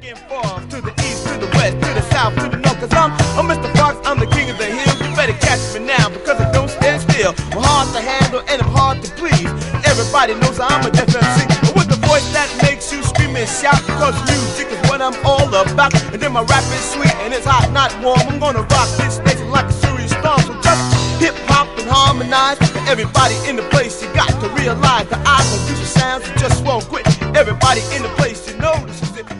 and forth, to the east, to the west, to the south, to the north. Cause I'm Mr. Fox, I'm the king of the hill. You better catch me now because I don't stand still. I'm hard to handle and I'm hard to please. Everybody knows I'm an FMC with a voice that makes you scream and shout. Because music is what I'm all about. And then my rap is sweet and it's hot, not warm. I'm gonna rock this station like a serious storm. So just hip hop and harmonize. Everybody in the place, you got to realize the I produce sounds that just won't quit. Everybody in the place, you know this is it.